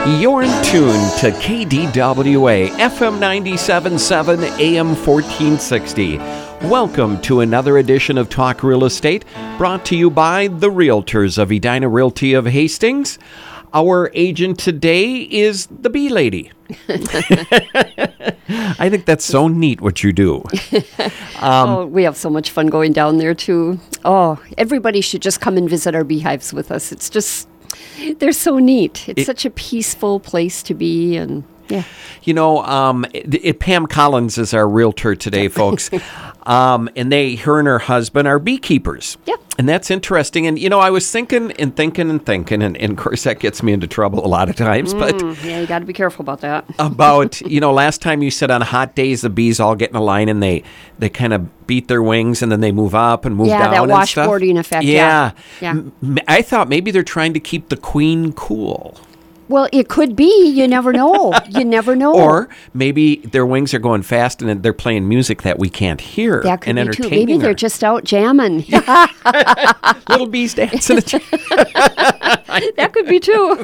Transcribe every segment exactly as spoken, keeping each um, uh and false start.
You're in tune to K D W A, F M ninety-seven point seven, A M fourteen sixty. Welcome to another edition of Talk Real Estate, brought to you by the Realtors of Edina Realty of Hastings. Our agent today is the Bee Lady. I think that's so neat what you do. Um, oh, we have so much fun going down there, too. Oh, everybody should just come and visit our beehives with us. It's just, they're so neat. It's it, such a peaceful place to be, and yeah. You know, um, it, it, Pam Collins is our realtor today, folks. um, and they, her and her husband are beekeepers. Yep. And that's interesting. And, you know, I was thinking and thinking and thinking, and, and of course that gets me into trouble a lot of times. Mm, but yeah, you got to be careful about that. about, you know, last time you said on hot days, the bees all get in a line and they, they kind of beat their wings and then they move up and move yeah, down that and stuff. washboarding effect. Yeah. Yeah. M- I thought maybe they're trying to keep the queen cool. Well, it could be. You never know. You never know. Or maybe their wings are going fast and they're playing music that we can't hear. That could and be entertaining too. Maybe her. they're just out jamming. Little bees dancing. That could be too.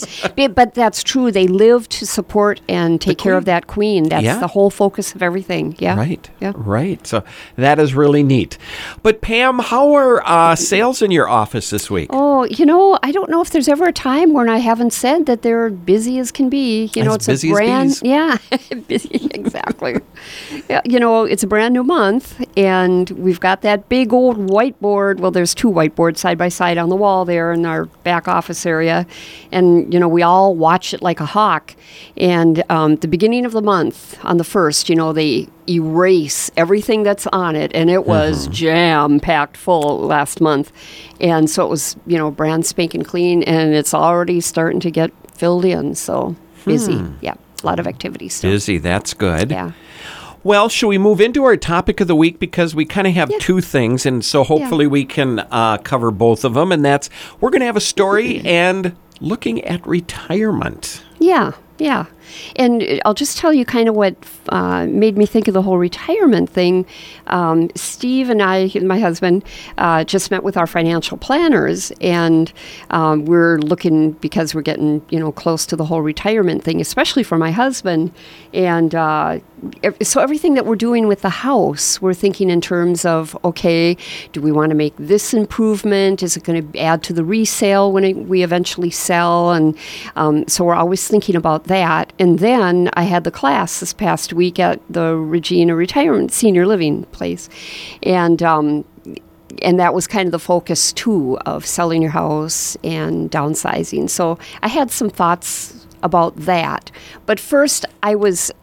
But that's true. They live to support and take care of that queen. That's yeah. the whole focus of everything. Yeah. Right. Yeah. Right. So that is really neat. But Pam, how are uh, sales in your office this week? Oh, you know, I don't know if there's ever a time when I haven't said that they're busy as can be. You know, as it's busy a brand. As bees. Yeah, busy. Exactly. Yeah, you know, it's a brand new month, and we've got that big old whiteboard. Well, there's two whiteboards side by side on the wall there in our back office area, and you know, we all watch it like a hawk. And um, the beginning of the month, on the first, you know, they erase everything that's on it, and it was mm-hmm. jam-packed full last month. And so it was, you know, brand spanking clean, and it's already starting to get filled in, so busy. Hmm. Yeah, a lot of activity still. Busy, that's good. Yeah. Well, should we move into our topic of the week? Because we kind of have yeah. two things, and so hopefully yeah. we can uh, cover both of them. And that's, we're going to have a story and looking at retirement. Yeah, yeah. And I'll just tell you kind of what uh, made me think of the whole retirement thing. Um, Steve and I, my husband, uh, just met with our financial planners, and um, we're looking, because we're getting, you know, close to the whole retirement thing, especially for my husband. And uh, so everything that we're doing with the house, we're thinking in terms of, okay, do we want to make this improvement? Is it going to add to the resale when it, we eventually sell? And um, so we're always thinking about that. And then I had the class this past week at the Regina Retirement Senior Living place. And um, and that was kind of the focus, too, of selling your house and downsizing. So I had some thoughts about that. But first, I was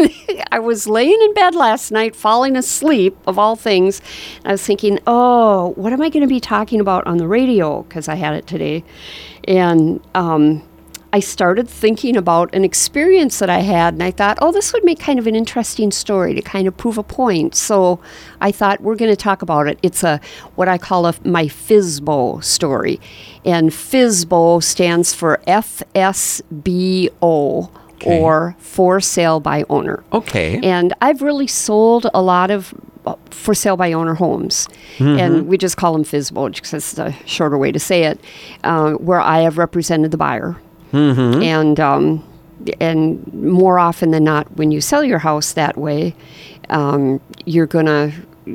I was laying in bed last night, falling asleep, of all things. And I was thinking, oh, what am I going to be talking about on the radio? Because I had it today. And um I started thinking about an experience that I had, and I thought, oh, this would make kind of an interesting story to kind of prove a point. So I thought, we're going to talk about it. It's a what I call a, my F S B O story. And F S B O stands for F S B O, okay. or For Sale by Owner. Okay. And I've really sold a lot of for sale by owner homes. Mm-hmm. And we just call them F S B O because it's a shorter way to say it, uh, where I have represented the buyer. Mm-hmm. And um, and more often than not, when you sell your house that way, um, you're going to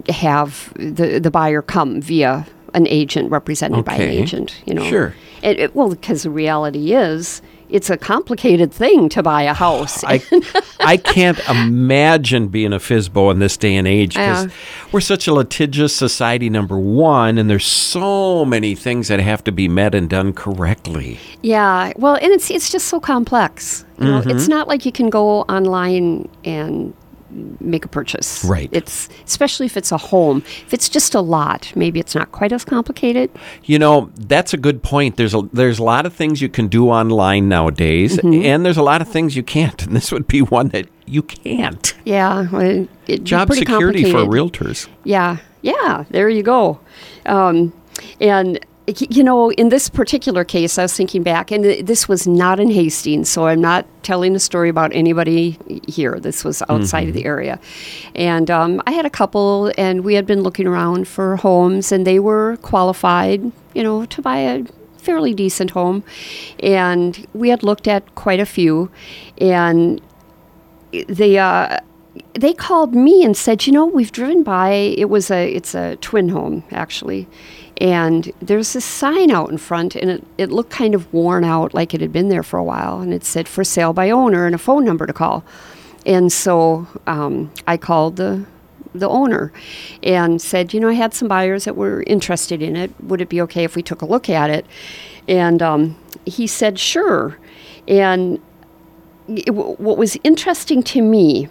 have the, the buyer come via an agent, represented okay. by an agent. You know, sure. It, it, well, because the reality is, it's a complicated thing to buy a house. I, I can't imagine being a F S B O in this day and age, because uh, we're such a litigious society, number one, and there's so many things that have to be met and done correctly. Yeah, well, and it's it's just so complex. You know, mm-hmm. It's not like you can go online and make a purchase. Right. It's especially if it's a home. If it's just a lot, maybe it's not quite as complicated. You know, that's a good point. There's a there's a lot of things you can do online nowadays, mm-hmm. and there's a lot of things you can't. And this would be one that you can't. Yeah. Well, it, Job security for realtors. Yeah. Yeah. There you go. Um, and you know, in this particular case, I was thinking back, and this was not in Hastings, so I'm not telling a story about anybody here. This was outside mm-hmm. of the area. And um, I had a couple, and we had been looking around for homes, and they were qualified, you know, to buy a fairly decent home. And we had looked at quite a few. And they, uh, they called me and said, you know, we've driven by. It was a, it's a twin home, actually. And there's this sign out in front, and it, it looked kind of worn out, like it had been there for a while. And it said, for sale by owner, and a phone number to call. And so um, I called the the owner and said, you know, I had some buyers that were interested in it. Would it be okay if we took a look at it? And um, he said, sure. And it, w- what was interesting to me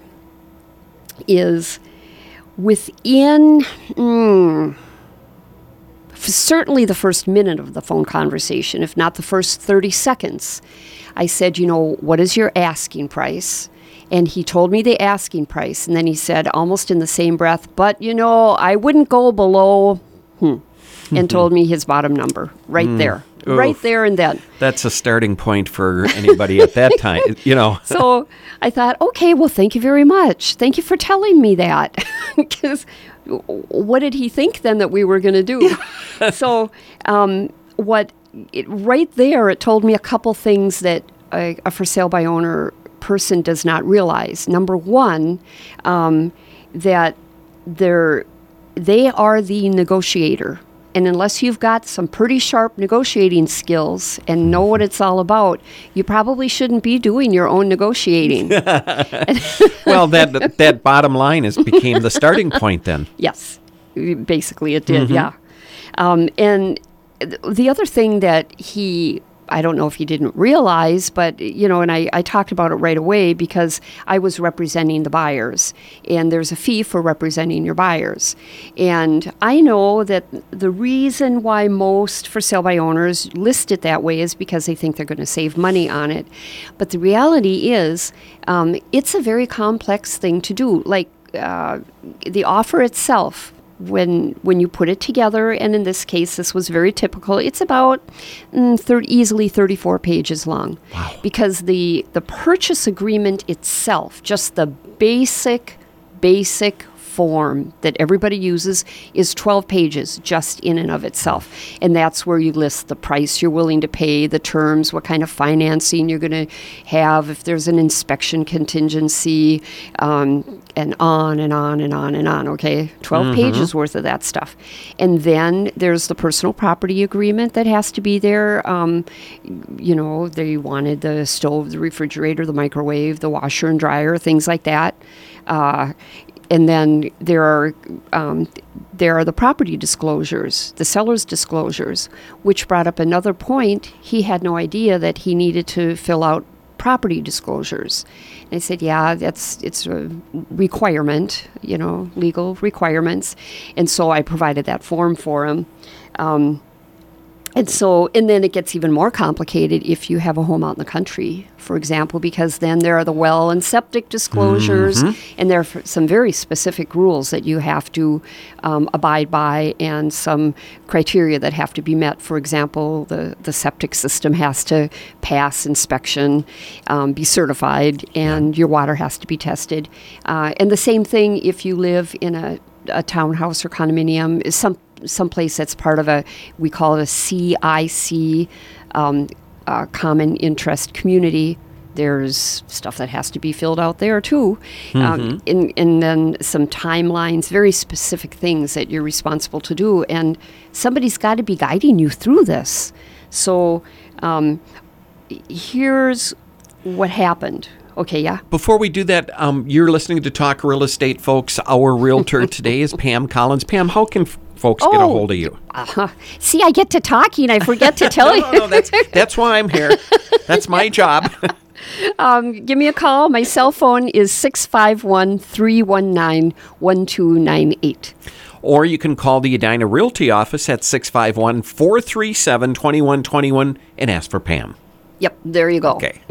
is within mm, certainly the first minute of the phone conversation, if not the first thirty seconds, I said, you know, what is your asking price? And he told me the asking price. And then he said, almost in the same breath, but, you know, I wouldn't go below, hmm, and told me his bottom number right mm. there, Oof. right there and then. That's a starting point for anybody at that time, you know. So I thought, okay, well, thank you very much. Thank you for telling me that. Because what did he think then that we were going to do? So um, what, it, right there, it told me a couple things that a, a for sale by owner person does not realize. Number one, um, that they're, they are the negotiator. And unless you've got some pretty sharp negotiating skills and know what it's all about, you probably shouldn't be doing your own negotiating. Well, that that bottom line is became the starting point then. Yes, basically it did, Mm-hmm. yeah. Um, and th- the other thing that he, I don't know if he didn't realize, but, you know, and I, I talked about it right away because I was representing the buyers, and there's a fee for representing your buyers. And I know that the reason why most for sale by owners list it that way is because they think they're going to save money on it. But the reality is um, it's a very complex thing to do. Like uh, the offer itself, when when you put it together, and in this case, this was very typical, it's about mm, thirty, easily thirty-four pages long. Wow. Because the, the purchase agreement itself, just the basic, basic form that everybody uses, is twelve pages just in and of itself. And that's where you list the price you're willing to pay, the terms, what kind of financing you're going to have, if there's an inspection contingency, um, and on and on and on and on, okay? twelve mm-hmm. pages worth of that stuff. And then there's the personal property agreement that has to be there. Um, you know, they wanted the stove, the refrigerator, the microwave, the washer and dryer, things like that. Uh, And then there are um, there are the property disclosures, the seller's disclosures, which brought up another point. He had no idea that he needed to fill out property disclosures. And I said, yeah, that's it's a requirement, you know, legal requirements. And so I provided that form for him. Um, And so, and then it gets even more complicated if you have a home out in the country, for example, because then there are the well and septic disclosures, mm-hmm. and there are some very specific rules that you have to um, abide by, and some criteria that have to be met. For example, the, the septic system has to pass inspection, um, be certified, and your water has to be tested. Uh, and the same thing if you live in a, a townhouse or condominium, is some someplace that's part of a, we call it a C I C, um, uh, common interest community. There's stuff that has to be filled out there too. Mm-hmm. Um, and, and then some timelines, very specific things that you're responsible to do. And somebody's got to be guiding you through this. So um, here's what happened. Okay, yeah. Before we do that, um, you're listening to Talk Real Estate, folks. Our realtor today is Pam Collins. Pam, how can f- folks oh, get a hold of you? Uh-huh. See, I get to talking. I forget to tell no, you. No, no, that's, that's why I'm here. That's my job. um, give me a call. My cell phone is six five one, three one nine, one two nine eight. Or you can call the Edina Realty office at six five one, four three seven, two one two one and ask for Pam. Yep, there you go. Okay.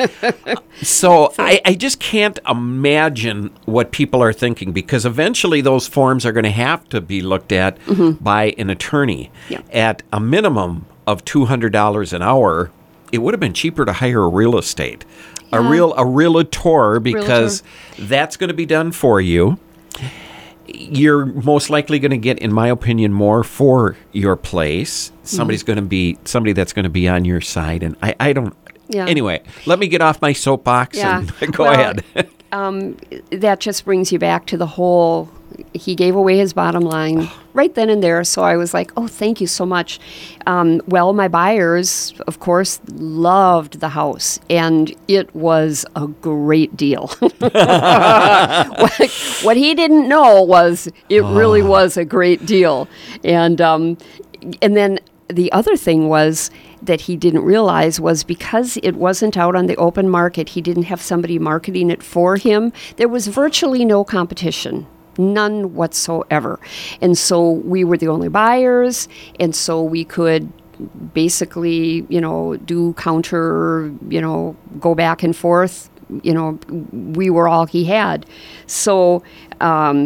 So I, I just can't imagine what people are thinking, because eventually those forms are going to have to be looked at mm-hmm. by an attorney. Yep. At a minimum of two hundred dollars an hour, it would have been cheaper to hire a real estate, yeah. a real a realtor, because realtor. That's going to be done for you. you're most likely going to get, in my opinion, more for your place. Somebody's mm-hmm. going to be somebody that's going to be on your side, and I, I don't. Yeah. Anyway, let me get off my soapbox yeah. and go well, ahead. um, that just brings you back to the whole. He gave away his bottom line right then and there. So I was like, oh, thank you so much. Um, well, my buyers, of course, loved the house, and it was a great deal. what, what he didn't know was it oh. really was a great deal. And um, and then the other thing was that he didn't realize was because it wasn't out on the open market, he didn't have somebody marketing it for him. There was virtually no competition. None whatsoever. And so we were the only buyers, and so we could basically, you know, do counter, you know, go back and forth. You know, we were all he had. So um,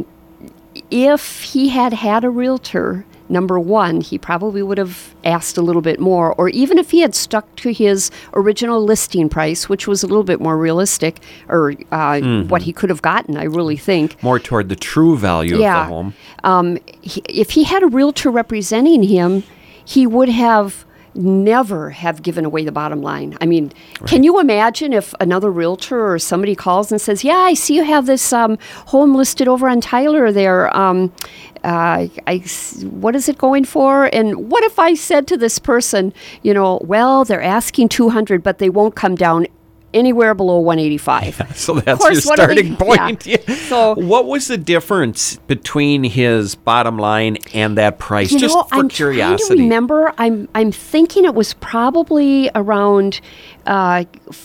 if he had had a realtor, number one, he probably would have asked a little bit more, or even if he had stuck to his original listing price, which was a little bit more realistic, or uh, mm-hmm. what he could have gotten, I really think. More toward the true value yeah. of the home. Um, he, if he had a realtor representing him, he would have never have given away the bottom line. I mean, right. Can you imagine if another realtor or somebody calls and says, yeah, I see you have this um, home listed over on Tyler there. Um, uh, I, what is it going for? And what if I said to this person, you know, well, they're asking two hundred, but they won't come down anywhere below one eighty-five. Yeah, so that's course, your starting they, point. Yeah. So, what was the difference between his bottom line and that price? You Just know, for I'm curiosity. trying to remember. I'm I'm thinking it was probably around uh,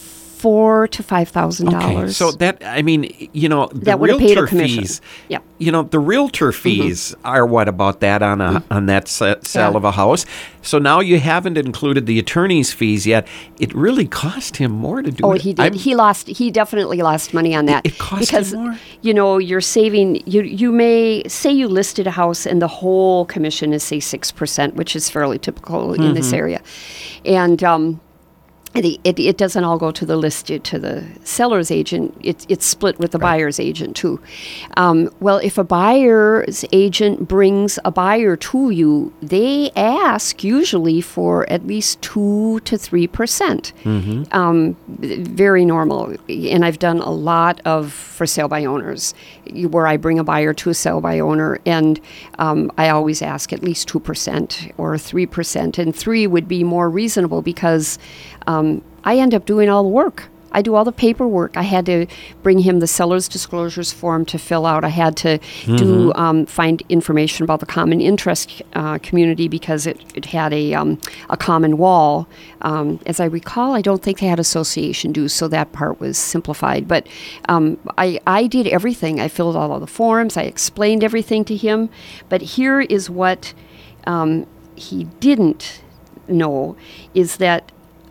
four to five thousand okay, dollars. so that I mean, you know, the that would have paid a realtor commission. fees. Yeah. You know, the realtor fees mm-hmm. are what about that on a mm-hmm. on that sale yeah. of a house. So now you haven't included the attorney's fees yet. It really cost him more to do oh, it. Oh, he did. I'm, he lost. He definitely lost money on that. It, it cost because, him more? You know, you're saving. You you may say you listed a house and the whole commission is say six percent, which is fairly typical mm-hmm. in this area, and. Um, The, it, it doesn't all go to the list to the seller's agent. It, it's split with the right. buyer's agent too. Um, well, if a buyer's agent brings a buyer to you, they ask usually for at least two to three percent. Mm-hmm. Um, very normal. And I've done a lot of for sale by owners, where I bring a buyer to a sale by owner, and um, I always ask at least two percent or three percent, and three would be more reasonable because. Um, I end up doing all the work. I do all the paperwork. I had to bring him the seller's disclosures form to fill out. I had to mm-hmm. do um, find information about the common interest uh, community because it, it had a um, a common wall. Um, as I recall, I don't think they had association dues, so that part was simplified. But um, I, I did everything. I filled out all the forms. I explained everything to him. But here is what um, he didn't know is that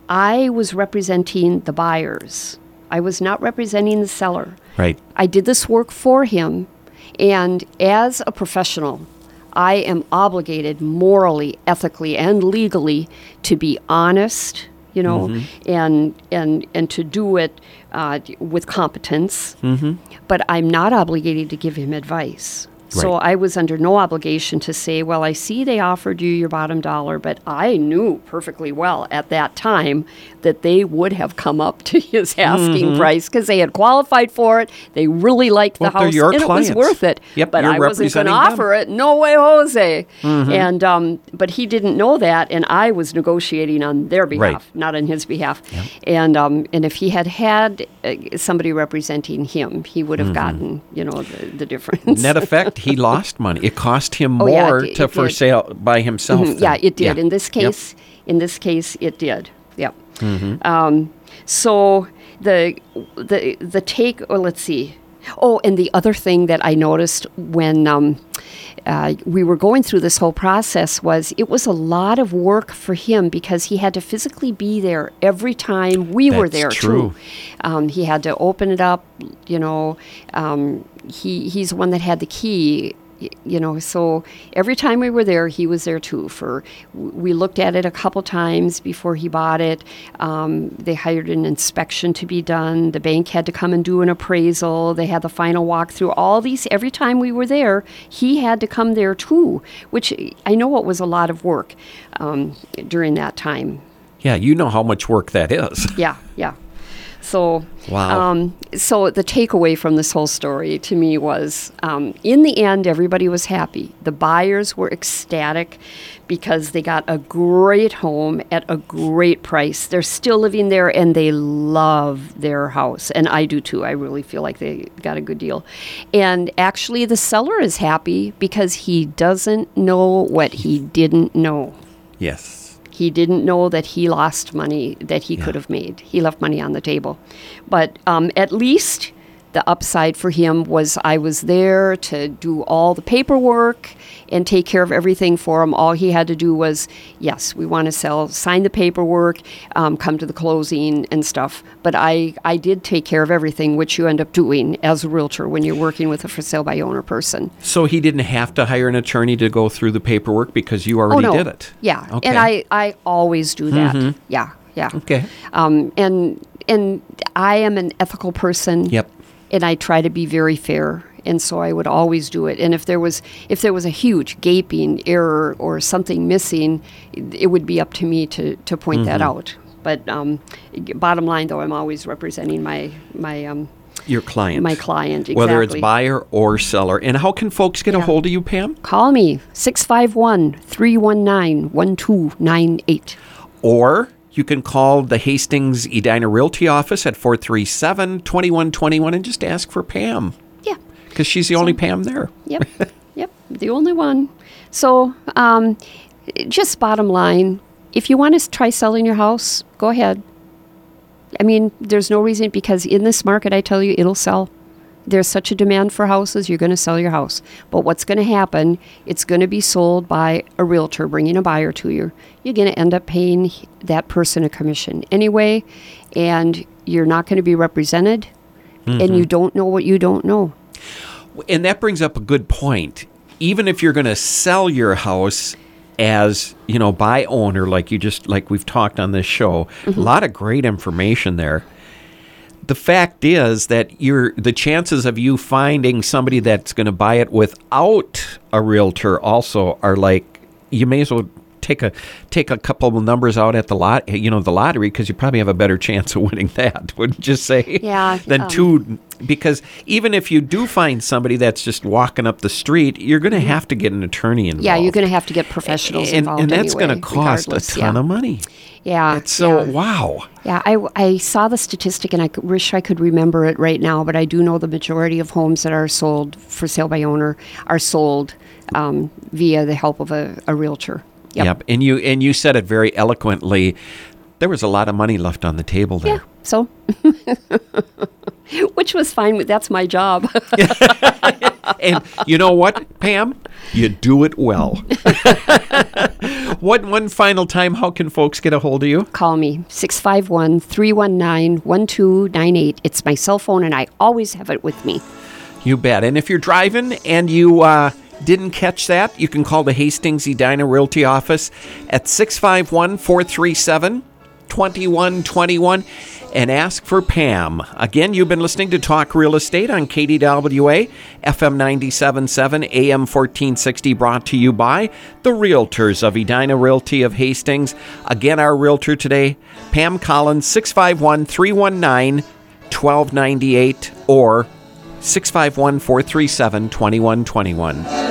I was representing the buyers. I was not representing the seller. Right. I did this work for him, and as a professional, I am obligated morally, ethically, and legally to be honest, you know, mm-hmm. and and and to do it uh, with competence. Mm-hmm. But I'm not obligated to give him advice. So right. I was under no obligation to say, well, I see they offered you your bottom dollar, but I knew perfectly well at that time that they would have come up to his asking mm-hmm. price because they had qualified for it. They really liked well, the house, your and clients. It was worth it. Yep, but I wasn't going to offer it. No way, Jose. Mm-hmm. And um, but he didn't know that, and I was negotiating on their behalf, right. not on his behalf. Yep. And um, and if he had had uh, somebody representing him, he would have mm-hmm. gotten, you know, the, the difference. Net effect, he lost money. It cost him oh, more yeah, it, to it for did. sale by himself. Mm-hmm. Yeah, it did. Yeah. In this case, yep. in this case, it did. Yep. Mm-hmm. Um, so the the the take. Or let's see. Oh, and the other thing that I noticed when um, uh, we were going through this whole process was it was a lot of work for him because he had to physically be there every time we That's were there true. too. Um, he had to open it up. You know, um, he he's the one that had the key. y- you know, so every time we were there, he was there too. For we looked at it a couple times before he bought it. Um, they hired an inspection to be done. The bank had to come and do an appraisal. They had the final walkthrough. All these, every time we were there, he had to come there too, which I know it was a lot of work um, during that time. Yeah, you know how much work that is. Yeah, yeah. So, Wow. um, so the takeaway from this whole story to me was, um, in the end, everybody was happy. The buyers were ecstatic because they got a great home at a great price. They're still living there, and they love their house, and I do too. I really feel like they got a good deal. And actually, the seller is happy because he doesn't know what he didn't know. Yes. He didn't know that he lost money that he Yeah. could have made. He left money on the table. But um, at least the upside for him was I was there to do all the paperwork and take care of everything for him. All he had to do was, yes, we want to sell, sign the paperwork, um, come to the closing and stuff. But I, I did take care of everything, which you end up doing as a realtor when you're working with a for sale by owner person. So he didn't have to hire an attorney to go through the paperwork because you already oh, no. did it. Yeah. Okay. And I, I always do that. Yeah. Yeah. Okay. Um, and and I am an ethical person. Yep. And I try to be very fair, and so I would always do it. And if there was if there was a huge gaping error or something missing, it would be up to me to, to point that out. But um, bottom line, though, I'm always representing my my um, Your client. my client. Exactly. Whether it's buyer or seller. And how can folks get a Yeah. hold of you, Pam? Call me six five one, three one nine, one two nine eight. Or you can call the Hastings Edina Realty office at four three seven, two one two one and just ask for Pam. Yeah. Because she's the only Pam there. Yep, yep, the only one. So, um, just bottom line, if you want to try selling your house, go ahead. I mean, there's no reason, because in this market, I tell you, it'll sell. There's such a demand for houses, you're going to sell your house. But what's going to happen, it's going to be sold by a realtor bringing a buyer to you. You're going to end up paying that person a commission anyway, and you're not going to be represented, and you don't know what you don't know. And that brings up a good point. Even if you're going to sell your house as, you know, by owner, like you just, like we've talked on this show, a lot of great information there. The fact is that you're, the chances of you finding somebody that's going to buy it without a realtor also are like, you may as well take a take a couple of numbers out at the lot, you know, the lottery, because you probably have a better chance of winning that, wouldn't you say? Yeah, Than um, two, because even if you do find somebody that's just walking up the street, you're going to have to get an attorney involved. Yeah, you're going to have to get professionals and, involved and that's anyway, going to cost a regardless. ton yeah. of money. Yeah. It's so, yeah. wow. Yeah, I, I saw the statistic, and I c- wish I could remember it right now, but I do know the majority of homes that are sold for sale by owner are sold um, via the help of a, a realtor. Yep. Yep. And you and you said it very eloquently. There was a lot of money left on the table there. Yeah, so, which was fine. With, that's my job. And you know what, Pam? You do it well. What one final time, how can folks get a hold of you? Call me, six five one, three one nine, one two nine eight. It's my cell phone, and I always have it with me. You bet. And if you're driving and you uh, didn't catch that, you can call the Hastings Edina Realty office at six five one, four three seven, two one two one and ask for Pam. Again, you've been listening to Talk Real Estate on K D W A, F M ninety-seven point seven, A M fourteen sixty, brought to you by the Realtors of Edina Realty of Hastings. Again, our realtor today, Pam Collins, six five one, three one nine, one two nine eight or six five one, four three seven, two one two one.